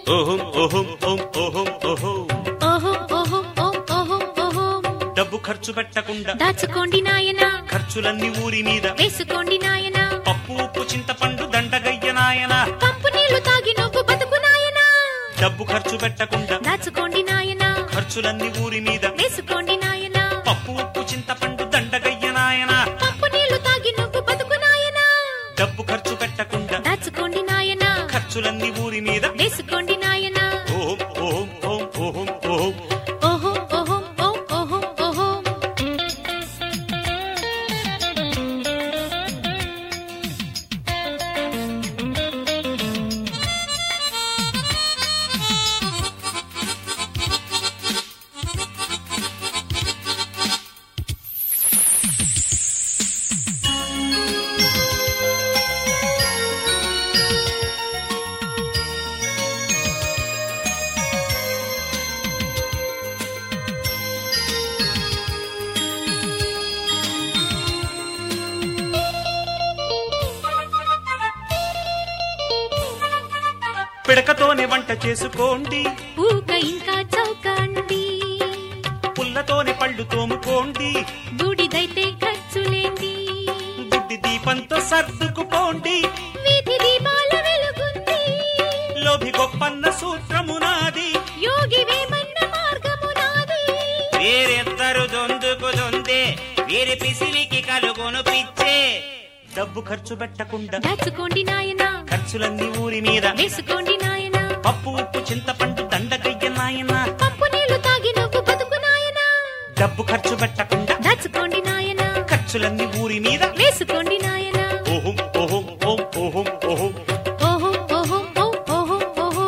ఓహం ఓహం ఓం ఓహం ఓహం ఓహో ఓహో ఓం ఓహో ఓహో. డబ్బు ఖర్చు పెట్టకుండా దాచుకోండి నాయనా, ఖర్చులన్నీ ఊరి మీద వేసుకోండి నాయనా. పప్పు ఉప్పు చింతపండు దండగయ్య నాయనా. పంపు నీళ్లు తాగి నువ్వు బతుకు నాయనా. డబ్బు ఖర్చు పెట్టకుండా దాచుకోండి నాయనా, ఖర్చులన్నీ ఊరి మీద వేసుకోండి నాయనా. పప్పు ఉప్పు చింతపండు దండగయ్య నాయనా. పంపు నీళ్లు తాగి నువ్వు బతుకు నాయనా. డబ్బు ఖర్చు పెట్టకుండా దాచుకోండి నాయనా, ఖర్చులన్నీ ఊరి మీద వేసుకోండి నాయనా. ఓం ఓం ఓం ఓం ఓం ఓహో ఓహో ఓం ఓహో ఓహో. పిడకతోనే వంట చేసుకోండి, ఊక ఇంకా చౌకండి, పుల్లతోనే పళ్ళు తోముకోండి, బూడిదైతే ఖర్చులేండి. బుడ్డి దీపంతో సర్దుకుపోండి. వీధి దీపాల వెలుగుంది, లోభి గొప్పన్న సూత్రము నాది, యోగి వేమన్న మార్గము నాది. వేరెద్దరు దొందుకు దొందే, వీరి పిసిలికి కలుగును పిచ్చే. డబ్బు ఖర్చు పెట్టకుండా దాచుకోండి నాయనా, ఖర్చులన్నీ ఊరి మీద వేసుకోండి నాయనా. పప్పు ఉప్పు చింతపండు దండగయ్య నాయనా. పంపు నీళ్లు తాగి నువ్వు బతుకు నాయనా. డబ్బు ఖర్చు పెట్టకుండా దాచుకోండి నాయనా, ఖర్చులన్నీ ఊరి మీద వేసుకోండి నాయనా. ఓహం ఓహం ఓం ఓహం ఓహం ఓహో ఓహో ఓం ఓహో ఓహో.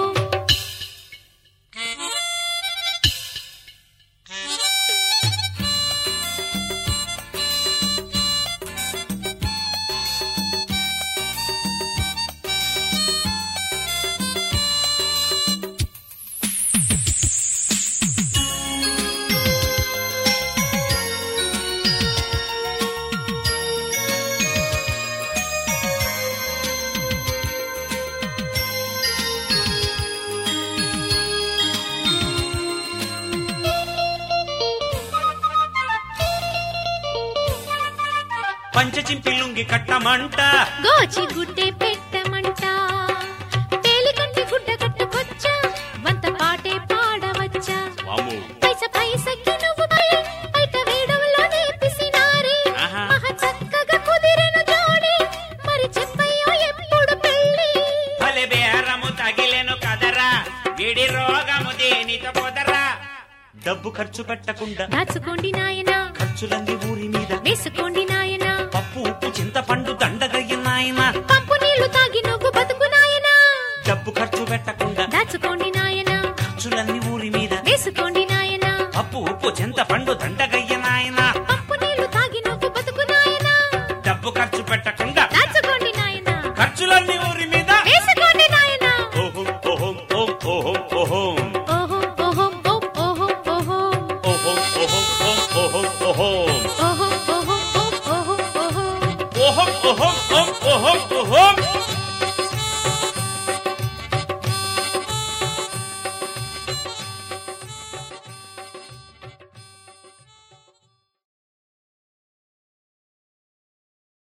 పంచచింపి లుంగి కట్టమంట, గోచి గుడ్డే పెట్టమంట, తేలికంటి గుడ్డ కట్టుకొచ్చా, వంత పాటే పాడవచ్చా. వాము పైస పైసకి నువ్వు బయట వేడవలో నేర్పిసినారే, ఆహా. మహా చక్కగా కుదిరెను జోడి, మరి చెప్పయ్యో ఎప్పుడు పెళ్ళి. భలే బేరము తగిలెను కదరా, విడి రోగము దేనితో పొదరా. డబ్బు ఖర్చు పెట్టకుండా దాచుకోండి నాయనా, ఖర్చులన్నీ ఊరి మీద వేసుకోండి నాయనా. పప్పు ఉప్పు చింతపండు దండగయ్య నాయనా. పంపు నీళ్లు తాగి నువ్వు బతుకు నాయనా. డబ్బు ఖర్చు పెట్టకుండా దాచుకోండి నాయనా, ఖర్చులన్నీ ఊరి మీద వేసుకోండి నాయనా. పప్పు ఉప్పు చింతపండు దండగయ్య నాయనా. పంపు నీళ్లు తాగి నువ్వు బతుకు నాయనా. డబ్బు ఖర్చు పెట్టకుండా దాచుకోండి నాయనా, ఖర్చులన్నీ ఊరి మీద వేసుకోండి నాయనా. ఓహం ఓహం ఓం ఓహం ఓహం ఓహో ఓహో ఓం ఓహో ఓహో. ఓహం ఓహం ఓం ఓహం ఓహం ఓహో ఓహో ఓం ఓహో ఓహో. ఓహం ఓహం ఓం ఓహం ఓహం